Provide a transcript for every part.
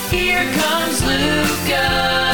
Here comes Luka.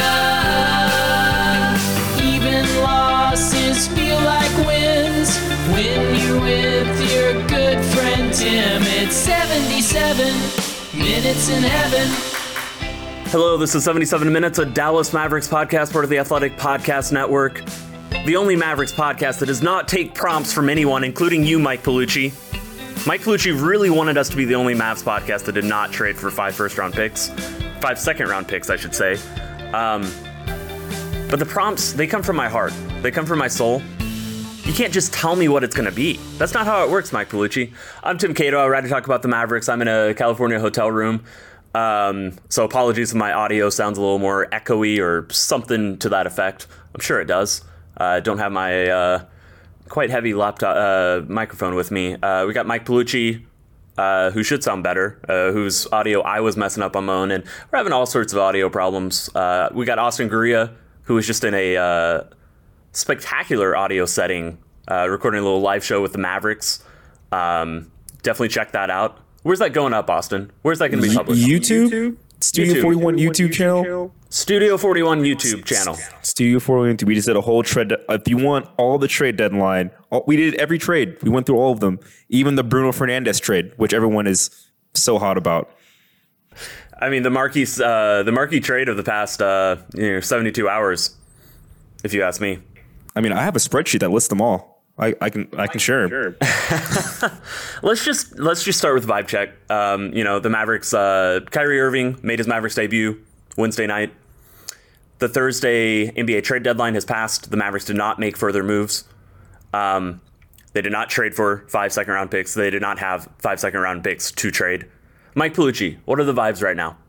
Even losses feel like wins when you're with your good friend Tim. It's 77 minutes in heaven. Hello, this is 77 Minutes, a Dallas Mavericks podcast, part of the Athletic Podcast Network. The only Mavericks podcast that does not take prompts from anyone, including you, Mike Paolucci. Mike Paolucci really wanted us to be the only Mavs podcast that did not trade for 5 first-round picks. 5 second-round picks, I should say. But the prompts, they come from my heart. They come from my soul. You can't just tell me what it's going to be. That's not how it works, Mike Paolucci. I'm Tim Cato. I ride to talk about the Mavericks. I'm in a California hotel room. So apologies if my audio sounds a little more echoey or something to that effect. I'm sure it does. I don't have my quite heavy laptop microphone with me. We got Mike Paolucci, who should sound better, whose audio I was messing up on my own, and we're having all sorts of audio problems. We got Austin Guria, who was just in a spectacular audio setting, recording a little live show with the Mavericks. Definitely check that out. Where's that going up, Austin? Where's that going to be published? YouTube? Studio 41 YouTube channel? Studio 41 YouTube channel. Studio 41. We just did a whole trade. If you want all the trade deadline, we did every trade. We went through all of them. Even the Bruno Fernandez trade, which everyone is so hot about. I mean, the marquee trade of the past 72 hours, if you ask me. I mean, I have a spreadsheet that lists them all. I can share. Sure. Let's just start with vibe check. The Mavericks. Kyrie Irving made his Mavericks debut Wednesday night. The Thursday NBA trade deadline has passed. The Mavericks did not make further moves. They did not trade for 5 second-round picks. They did not have 5 second-round picks to trade. Mike Paolucci, what are the vibes right now?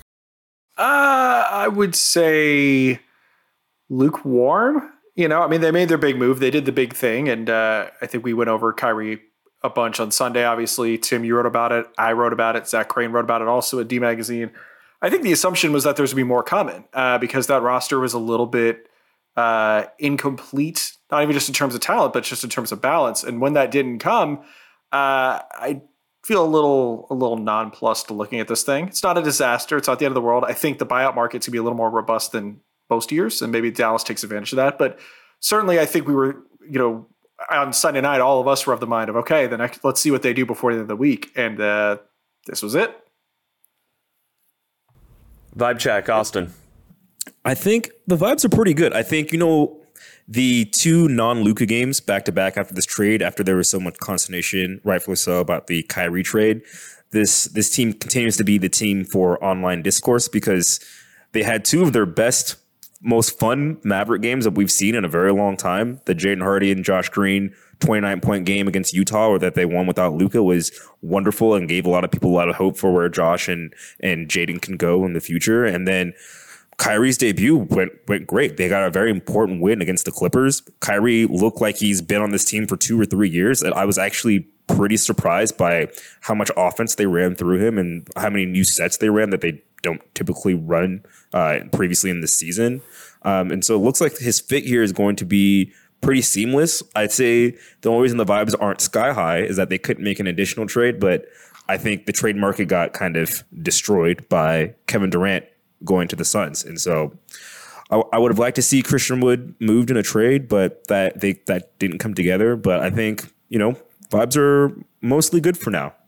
I would say lukewarm. They made their big move. They did the big thing, and I think we went over Kyrie a bunch on Sunday, obviously. Tim, you wrote about it. I wrote about it. Zach Crane wrote about it also at D Magazine. I think the assumption was that there's going to be more coming because that roster was a little bit incomplete, not even just in terms of talent, but just in terms of balance. And when that didn't come, I feel a little nonplussed looking at this thing. It's not a disaster. It's not the end of the world. I think the buyout market's going to be a little more robust than most years, and maybe Dallas takes advantage of that. But certainly I think we were, on Sunday night, all of us were of the mind of, okay, then let's see what they do before the end of the week. And this was it. Vibe check, Austin. I think the vibes are pretty good. I think, the 2 non-Luka games back-to-back after this trade, after there was so much consternation, rightfully so, about the Kyrie trade, this team continues to be the team for online discourse because they had 2 of their best, most fun Maverick games that we've seen in a very long time. The Jaden Hardy and Josh Green 29-point game against Utah, or that they won without Luka, was wonderful and gave a lot of people a lot of hope for where Josh and Jaden can go in the future. And then Kyrie's debut went great. They got a very important win against the Clippers. Kyrie looked like he's been on this team for 2 or 3 years, and I was actually pretty surprised by how much offense they ran through him and how many new sets they ran that they don't typically run previously in the season. And so it looks like his fit here is going to be pretty seamless. I'd say the only reason the vibes aren't sky high is that they couldn't make an additional trade, but I think the trade market got kind of destroyed by Kevin Durant going to the Suns. And so I would have liked to see Christian Wood moved in a trade, but that didn't come together. But I think, vibes are mostly good for now.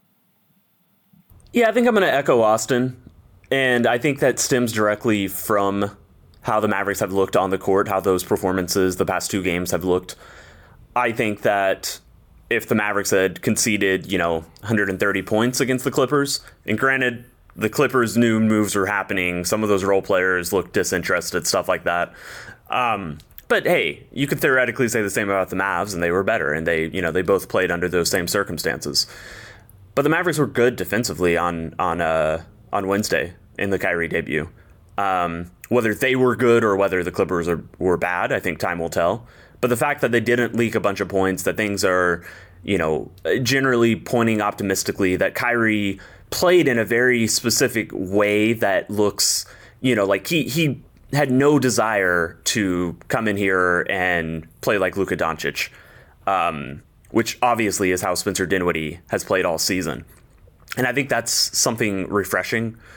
Yeah, I think I'm going to echo Austin. And I think that stems directly from how the Mavericks have looked on the court, how those performances the past 2 games have looked. I think that if the Mavericks had conceded, 130 points against the Clippers, and granted, the Clippers knew moves were happening, some of those role players looked disinterested, stuff like that. But hey, you could theoretically say the same about the Mavs, and they were better, and they both played under those same circumstances. But the Mavericks were good defensively on Wednesday in the Kyrie debut. Whether they were good or whether the Clippers were bad, I think time will tell. But the fact that they didn't leak a bunch of points, that things are, generally pointing optimistically, that Kyrie played in a very specific way that looks, like he had no desire to come in here and play like Luka Doncic, which obviously is how Spencer Dinwiddie has played all season. And I think that's something refreshing.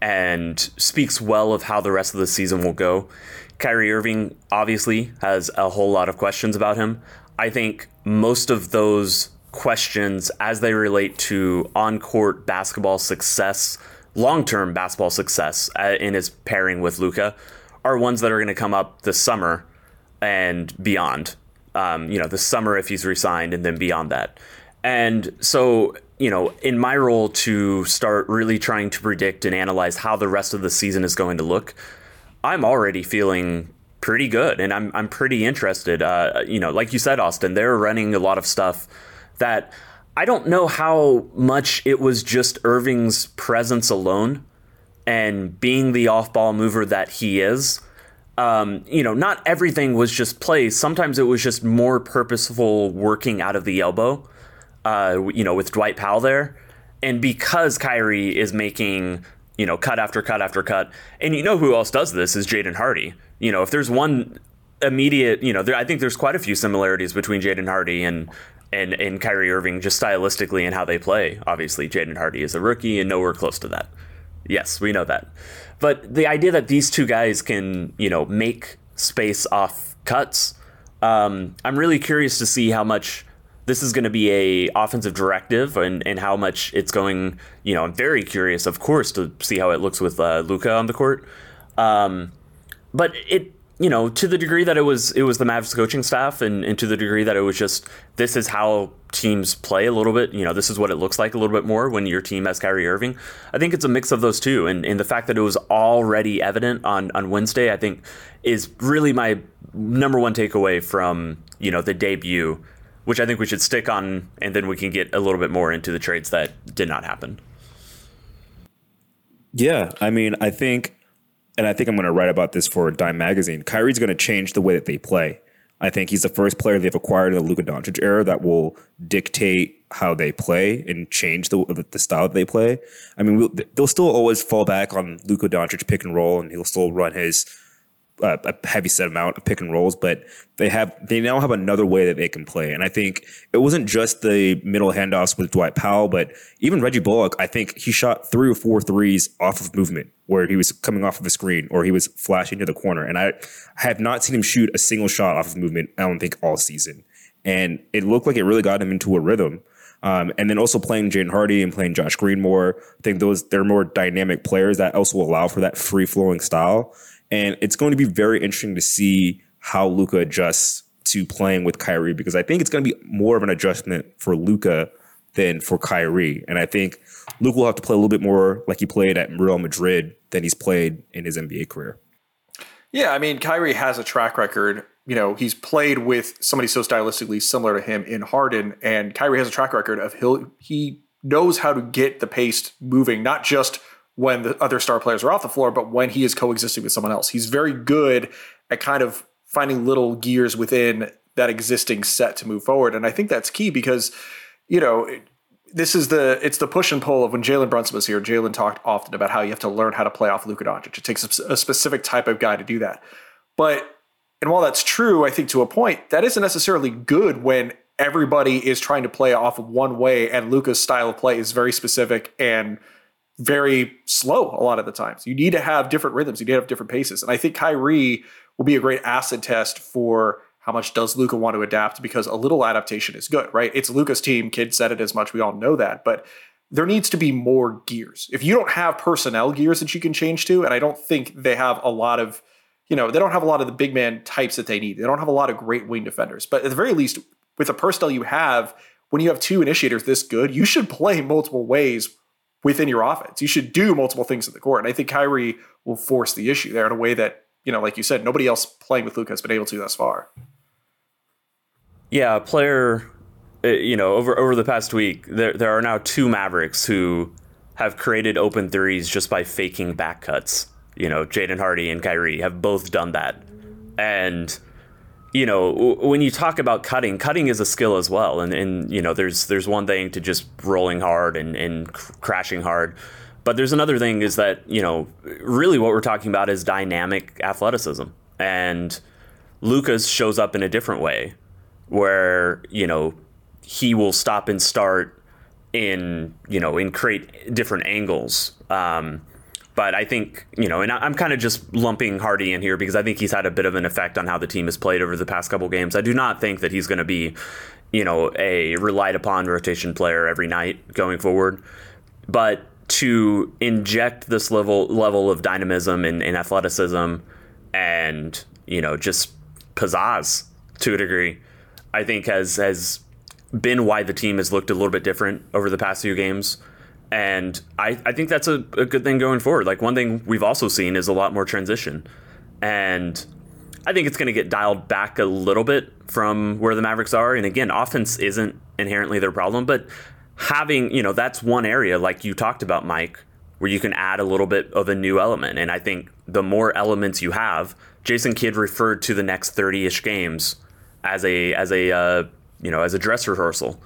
and speaks well of how the rest of the season will go. Kyrie Irving obviously has a whole lot of questions about him. I think most of those questions, as they relate to on-court basketball success, long-term basketball success in his pairing with Luka, are ones that are going to come up this summer and beyond. This summer if he's re-signed, and then beyond that. And so, in my role to start really trying to predict and analyze how the rest of the season is going to look, I'm already feeling pretty good, and I'm pretty interested. Like you said, Austin, they're running a lot of stuff that I don't know how much it was just Irving's presence alone and being the off-ball mover that he is. Not everything was just play. Sometimes it was just more purposeful working out of the elbow, with Dwight Powell there. And because Kyrie is making, cut after cut after cut, and who else does this is Jaden Hardy. If there's one immediate, I think there's quite a few similarities between Jaden Hardy and Kyrie Irving just stylistically and how they play. Obviously, Jaden Hardy is a rookie and nowhere close to that. Yes, we know that. But the idea that these two guys can, make space off cuts, I'm really curious to see how much this is going to be a offensive directive and how much it's going, I'm very curious, of course, to see how it looks with Luka on the court. But it, to the degree that it was the Mavs coaching staff and to the degree that it was just, this is how teams play a little bit, this is what it looks like a little bit more when your team has Kyrie Irving. I think it's a mix of those two. And the fact that it was already evident on Wednesday, I think is really my number one takeaway from, the debut, which I think we should stick on, and then we can get a little bit more into the trades that did not happen. Yeah, I think I'm going to write about this for Dime Magazine. Kyrie's going to change the way that they play. I think he's the first player they've acquired in the Luka Doncic era that will dictate how they play and change the style that they play. They'll still always fall back on Luka Doncic pick and roll, and he'll still run his a heavy set amount of pick and rolls, but they now have another way that they can play. And I think it wasn't just the middle handoffs with Dwight Powell, but even Reggie Bullock, I think he shot 3 or 4 threes off of movement where he was coming off of the screen or he was flashing to the corner. And I have not seen him shoot a single shot off of movement, I don't think, all season. And it looked like it really got him into a rhythm. And then also playing Jaden Hardy and playing Josh Green more. I think they're more dynamic players that also allow for that free-flowing style. And it's going to be very interesting to see how Luka adjusts to playing with Kyrie, because I think it's going to be more of an adjustment for Luka than for Kyrie. And I think Luka will have to play a little bit more like he played at Real Madrid than he's played in his NBA career. Yeah, Kyrie has a track record. He's played with somebody so stylistically similar to him in Harden, and Kyrie has a track record of he knows how to get the pace moving, not just when the other star players are off the floor, but when he is coexisting with someone else. He's very good at kind of finding little gears within that existing set to move forward. And I think that's key because, it's the push and pull of when Jalen Brunson was here. Jalen talked often about how you have to learn how to play off Luka Doncic. It takes a specific type of guy to do that. And while that's true, I think to a point, that isn't necessarily good when everybody is trying to play off of one way and Luka's style of play is very specific and very slow a lot of the times. You need to have different rhythms. You need to have different paces. And I think Kyrie will be a great acid test for how much does Luka want to adapt, because a little adaptation is good, right? It's Luka's team. Kid said it as much. We all know that. But there needs to be more gears. If you don't have personnel gears that you can change to, and I don't think they have a lot of, they don't have a lot of the big man types that they need. They don't have a lot of great wing defenders. But at the very least, with the personnel you have, when you have 2 initiators this good, you should play multiple ways within your offense. You should do multiple things in the court. And I think Kyrie will force the issue there in a way that, like you said, nobody else playing with Luka has been able to thus far. Yeah, a player, over the past week, there are now 2 Mavericks who have created open threes just by faking back cuts. Jaden Hardy and Kyrie have both done that. And, when you talk about cutting is a skill as well. And there's one thing to just rolling hard and crashing hard. But there's another thing is that, really what we're talking about is dynamic athleticism. And Luka's shows up in a different way where, he will stop and start in create different angles. But I think, and I'm kind of just lumping Hardy in here because I think he's had a bit of an effect on how the team has played over the past couple games. I do not think that he's going to be, a relied upon rotation player every night going forward. But to inject this level of dynamism and athleticism and, just pizzazz to a degree, I think has been why the team has looked a little bit different over the past few games. And I think that's a good thing going forward. Like, one thing we've also seen is a lot more transition. And I think it's going to get dialed back a little bit from where the Mavericks are. And again, offense isn't inherently their problem, but having, that's one area, like you talked about, Mike, where you can add a little bit of a new element. And I think the more elements you have, Jason Kidd referred to the next 30-ish games as a dress rehearsal.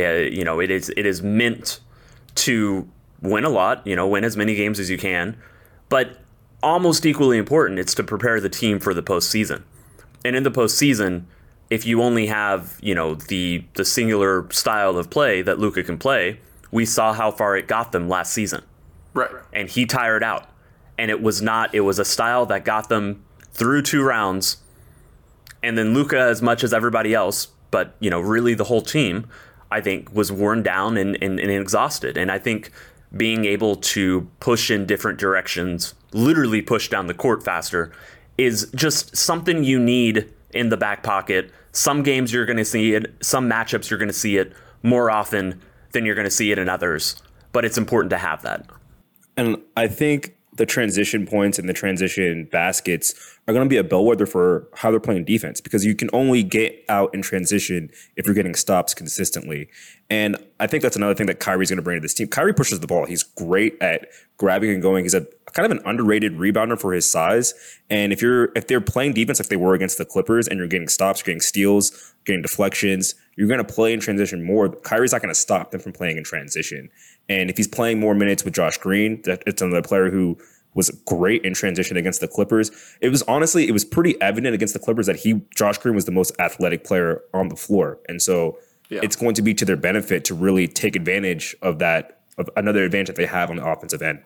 It is meant to win a lot, win as many games as you can, but almost equally important, it's to prepare the team for the postseason. And in the postseason, if you only have, the singular style of play that Luka can play, we saw how far it got them last season. Right. And he tired out. And it was a style that got them through 2 rounds. And then Luka, as much as everybody else, but, really the whole team, I think, was worn down and exhausted. And I think being able to push in different directions, literally push down the court faster, is just something you need in the back pocket. Some games you're going to see it, some matchups you're going to see it more often than you're going to see it in others. But it's important to have that. And I think the transition points and the transition baskets are going to be a bellwether for how they're playing defense, because you can only get out in transition if you're getting stops consistently. And I think that's another thing that Kyrie's going to bring to this team. Kyrie pushes the ball. He's great at grabbing and going. He's a kind of an underrated rebounder for his size. And if they're playing defense like they were against the Clippers and you're getting stops, you're getting steals, getting deflections, you're going to play in transition more. Kyrie's not going to stop them from playing in transition. And if he's playing more minutes with Josh Green, it's another player who was great in transition against the Clippers. It was pretty evident against the Clippers that Josh Green was the most athletic player on the floor. And so it's going to be to their benefit to really take advantage of that, of another advantage that they have on the offensive end.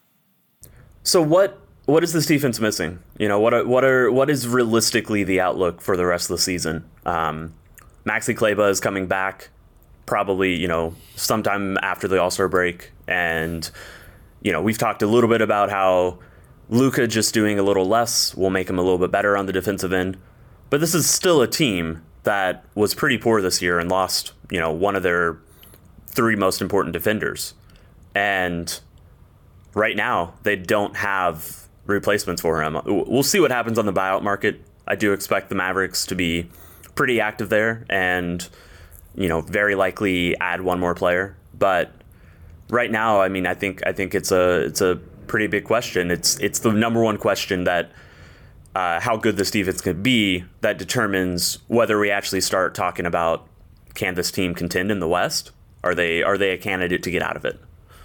So what is this defense missing? What is realistically the outlook for the rest of the season? Maxi Kleber is coming back probably, sometime after the All-Star break. And, we've talked a little bit about how Luka just doing a little less will make him a little bit better on the defensive end. But this is still a team that was pretty poor this year and lost, one of their 3 most important defenders. And right now, they don't have replacements for him. We'll see what happens on the buyout market. I do expect the Mavericks to be pretty active there and, very likely add one more player. But right now, I mean, I think it's a pretty big question. It's the number one question that how good this defense could be that determines whether we actually start talking about, can this team contend in the West? Are they a candidate to get out of it?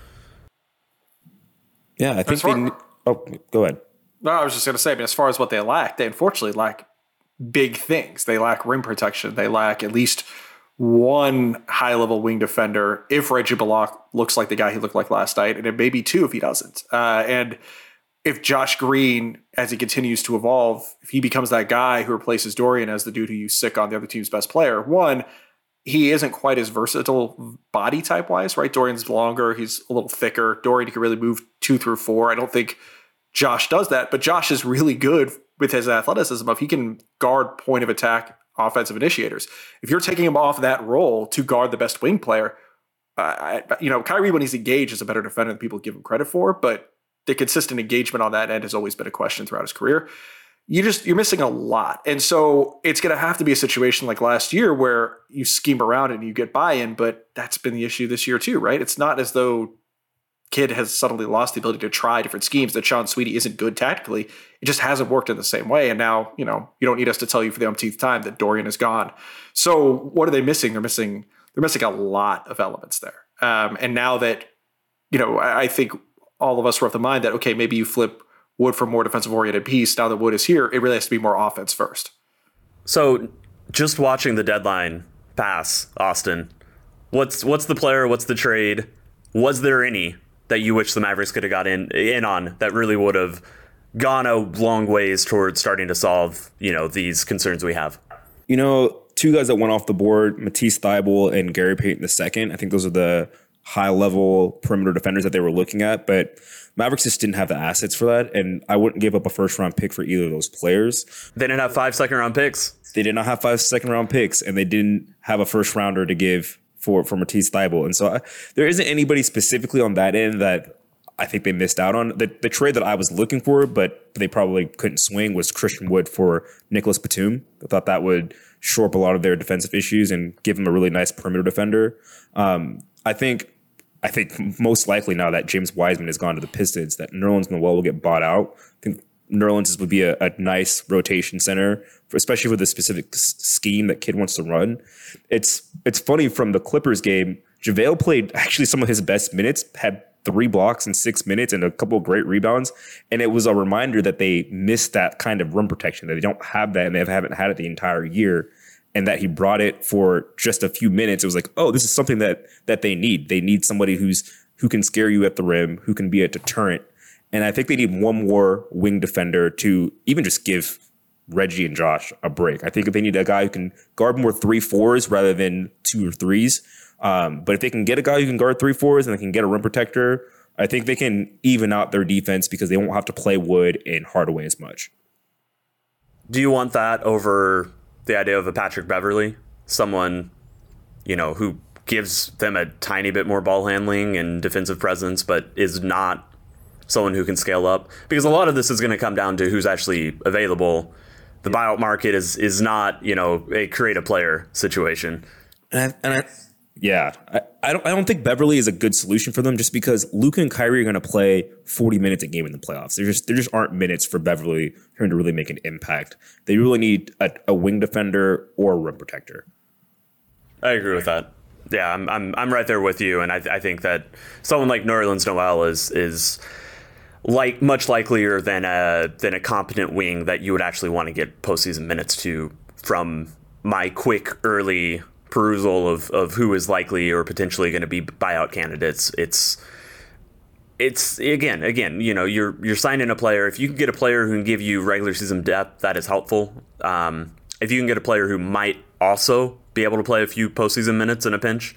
Yeah, I think go ahead. No, I was just going to say, as far as what they lack, they unfortunately lack big things. They lack rim protection. They lack at least one high-level wing defender if Reggie Bullock looks like the guy he looked like last night, and it may be 2 if he doesn't. And if Josh Green, as he continues to evolve, if he becomes that guy who replaces Dorian as the dude who you sick on the other team's best player, one, he isn't quite as versatile body type-wise, right? Dorian's longer. He's a little thicker. Dorian can really move 2 through 4. I don't think Josh does that, but Josh is really good with his athleticism if he can guard point of attack offensive initiators. If you're taking him off that role to guard the best wing player, Kyrie, when he's engaged, is a better defender than people give him credit for, but the consistent engagement on that end has always been a question throughout his career. You're missing a lot. And so it's going to have to be a situation like last year where you scheme around and you get buy-in, but that's been the issue this year too, right? It's not as though Kidd has suddenly lost the ability to try different schemes, that Sean Sweetie isn't good tactically. It just hasn't worked in the same way. And now, you don't need us to tell you for the umpteenth time that Dorian is gone. So what are they missing? They're missing a lot of elements there. And now that, I think all of us were of the mind that, okay, maybe you flip Wood for more defensive oriented piece. Now that Wood is here, it really has to be more offense first. So just watching the deadline pass, Austin, what's the player? What's the trade? Was there any that you wish the Mavericks could have got in on that really would have gone a long ways towards starting to solve, these concerns we have? Two guys that went off the board, Matisse Thybulle and Gary Payton II. I think those are the high-level perimeter defenders that they were looking at, but Mavericks just didn't have the assets for that, and I wouldn't give up a first-round pick for either of those players. They didn't have 5 second-round picks. They did not have 5 second-round picks, and they didn't have a first-rounder to give for Matisse Thybulle. And so there isn't anybody specifically on that end that I think they missed out on. The trade that I was looking for, but they probably couldn't swing, was Christian Wood for Nicholas Batum. I thought that would shore up a lot of their defensive issues and give them a really nice perimeter defender. I think most likely now that James Wiseman has gone to the Pistons, that Nerlens Noel will get bought out. I think Nerlens would be a nice rotation center, especially for the specific scheme that Kid wants to run. It's funny, from the Clippers game, JaVale played actually some of his best minutes, had 3 blocks in 6 minutes and a couple of great rebounds. And it was a reminder that they missed that kind of rim protection, that they don't have that and they haven't had it the entire year. And that he brought it for just a few minutes. It was like, oh, this is something that they need. They need somebody who can scare you at the rim, who can be a deterrent. And I think they need one more wing defender to even just give Reggie and Josh a break. I think they need a guy who can guard more 3-4s rather than 2 or 3s. But if they can get a guy who can guard 3-4s and they can get a rim protector, I think they can even out their defense because they won't have to play Wood and Hardaway as much. Do you want that over the idea of a Patrick Beverley, someone, who gives them a tiny bit more ball handling and defensive presence, but is not someone who can scale up? Because a lot of this is going to come down to who's actually available. The buyout market is not, a create a player situation. I don't think Beverley is a good solution for them, just because Luka and Kyrie are going to play 40 minutes a game in the playoffs. There just aren't minutes for Beverley here to really make an impact. They really need a wing defender or a rim protector. I agree with that. Yeah, I'm right there with you, and I think that someone like Nerlens Noel is like much likelier than a competent wing that you would actually want to get postseason minutes to. From my quick early perusal of who is likely or potentially going to be buyout candidates, it's again, you're signing a player. If you can get a player who can give you regular season depth, that is helpful. If you can get a player who might also be able to play a few postseason minutes in a pinch,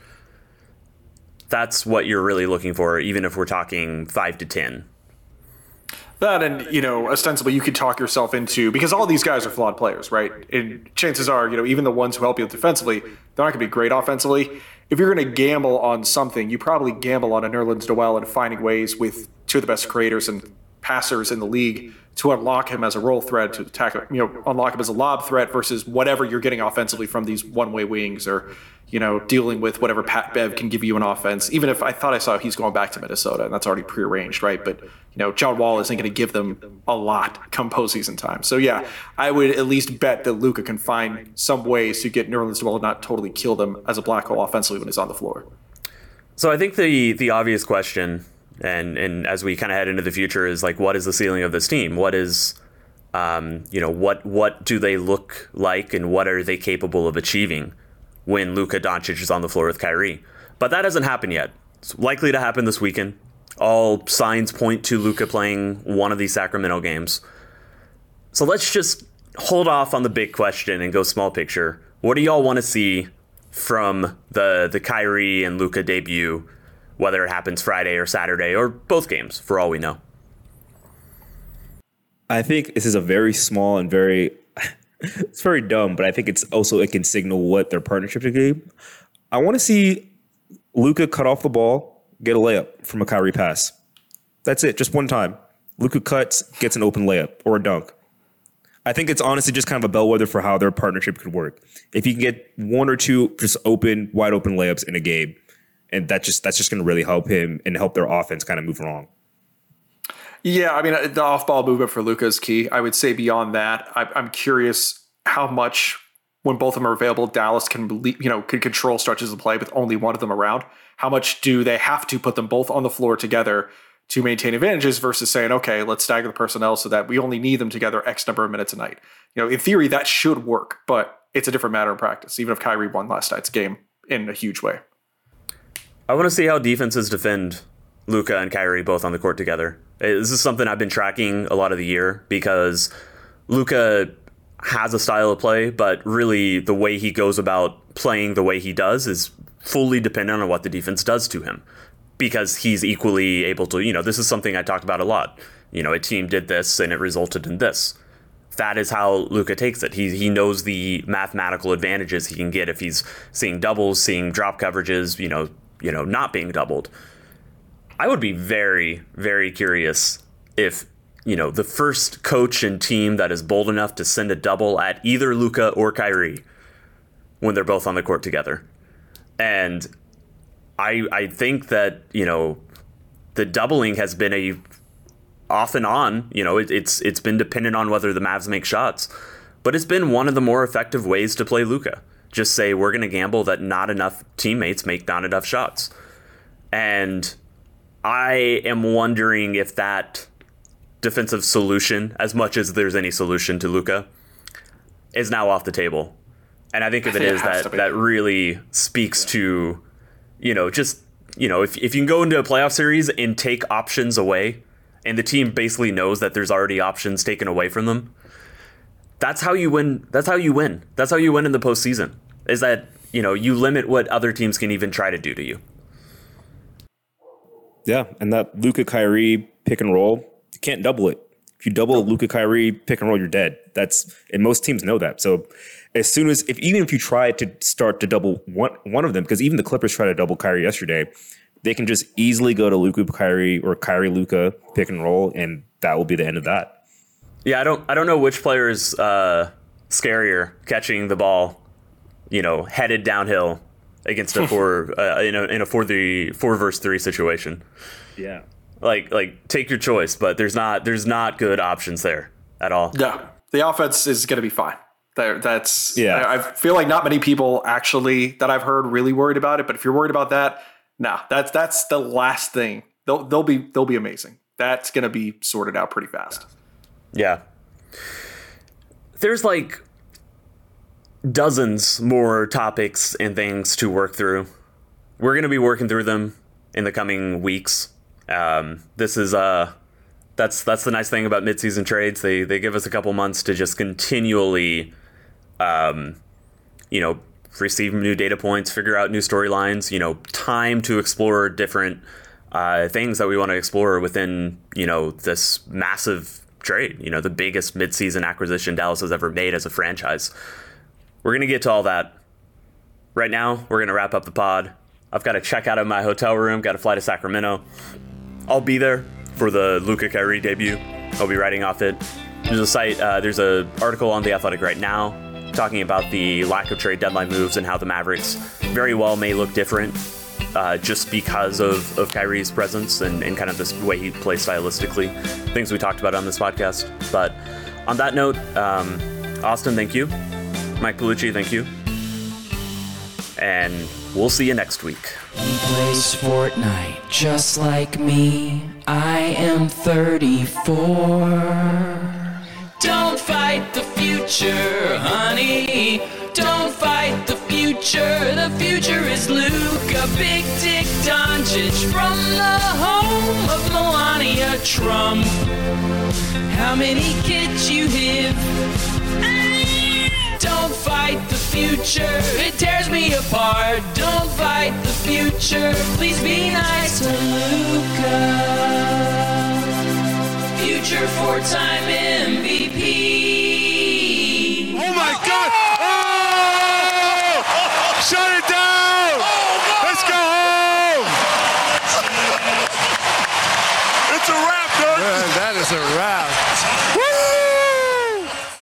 that's what you're really looking for, even if we're talking 5 to 10. That, and, ostensibly you could talk yourself into, because all these guys are flawed players, right? And chances are, even the ones who help you defensively, they're not going to be great offensively. If you're going to gamble on something, you probably gamble on a Nerlens Noel and finding ways with 2 of the best creators and passers in the league to unlock him as a roll threat, to attack, unlock him as a lob threat versus whatever you're getting offensively from these one-way wings, or, dealing with whatever Pat Bev can give you an offense. Even if I thought I saw he's going back to Minnesota, and that's already prearranged, right? But, John Wall isn't going to give them a lot come postseason time. So, yeah, I would at least bet that Luka can find some ways to get Nerlens Noel not totally kill them as a black hole offensively when he's on the floor. So I think the obvious question, and as we kind of head into the future, is like, what is the ceiling of this team? What is, what do they look like, and what are they capable of achieving when Luka Doncic is on the floor with Kyrie? But that hasn't happened yet. It's likely to happen this weekend. All signs point to Luka playing one of these Sacramento games. So let's just hold off on the big question and go small picture. What do y'all want to see from the Kyrie and Luka debut, whether it happens Friday or Saturday or both games, for all we know? I think this is a very small and it's very dumb, but I think it can signal what their partnership is going to be. I want to see Luka cut off the ball, get a layup from a Kyrie pass. That's it, just one time. Luka cuts, gets an open layup or a dunk. I think it's honestly just kind of a bellwether for how their partnership could work. If you can get 1 or 2 just wide open layups in a game, and that's just going to really help him and help their offense kind of move along. Yeah, I mean, the off-ball movement for Luka is key. I would say beyond that, I'm curious how much, when both of them are available, Dallas can control stretches of play with only one of them around. How much do they have to put them both on the floor together to maintain advantages versus saying, okay, let's stagger the personnel so that we only need them together X number of minutes a night. In theory, that should work, but it's a different matter in practice, even if Kyrie won last night's game in a huge way. I want to see how defenses defend Luka and Kyrie both on the court together. This is something I've been tracking a lot of the year because Luka has a style of play, but really the way he goes about playing the way he does is fully dependent on what the defense does to him, because he's equally able to, this is something I talked about a lot. A team did this and it resulted in this. That is how Luka takes it. He knows the mathematical advantages he can get if he's seeing doubles, seeing drop coverages, not being doubled. I would be very, very curious if, the first coach and team that is bold enough to send a double at either Luka or Kyrie when they're both on the court together. And I think that, the doubling has been a off and on, it's been dependent on whether the Mavs make shots, but it's been one of the more effective ways to play Luka. Just say, we're going to gamble that not enough teammates make not enough shots. And I am wondering if that defensive solution, as much as there's any solution to Luka, is now off the table. And I think if it is, that really speaks to, if you can go into a playoff series and take options away, and the team basically knows that there's already options taken away from them, that's how you win. That's how you win. That's how you win in the postseason, is that, you limit what other teams can even try to do to you. Yeah, and that Luka Kyrie pick and roll, you can't double it. If you double Luka Kyrie pick and roll, you're dead. And most teams know that. So as soon as, even if you try to start to double one of them, because even the Clippers tried to double Kyrie yesterday, they can just easily go to Luka Kyrie or Kyrie Luka pick and roll, and that will be the end of that. Yeah, I don't know which player is scarier, catching the ball, headed downhill against a 4 versus 3 situation. Yeah, like take your choice, but there's not good options there at all. Yeah, the offense is going to be fine. That's I feel like not many people actually that I've heard really worried about it. But if you're worried about that, no, that's the last thing. They'll be amazing. That's going to be sorted out pretty fast. Yeah, there's like dozens more topics and things to work through. We're going to be working through them in the coming weeks. This is that's the nice thing about midseason trades. They give us a couple months to just continually, receive new data points, figure out new storylines, time to explore different things that we want to explore within, this massive trade, the biggest midseason acquisition Dallas has ever made as a franchise. We're going to get to all that. Right now, we're going to wrap up the pod. I've got to check out of my hotel room, got to fly to Sacramento. I'll be there for the Luka Kyrie debut. I'll be writing off it. There's an article on The Athletic right now talking about the lack of trade deadline moves and how the Mavericks very well may look different just because of Kyrie's presence and kind of this way he plays stylistically. Things we talked about on this podcast. But on that note, Austin, thank you. Mike Palucci, thank you. And we'll see you next week. He plays Fortnite just like me. I am 34. Don't fight the future, honey. Don't fight the future. The future is Luka Big Dick Doncic from the home of Melania Trump. How many kids you have? Don't fight the future, it tears me apart. Don't fight the future, please be nice to Luka. Future 4-time MVP. Oh my God! Oh! Shut it down! Let's go home! It's a wrap, dude! Man, that is a wrap.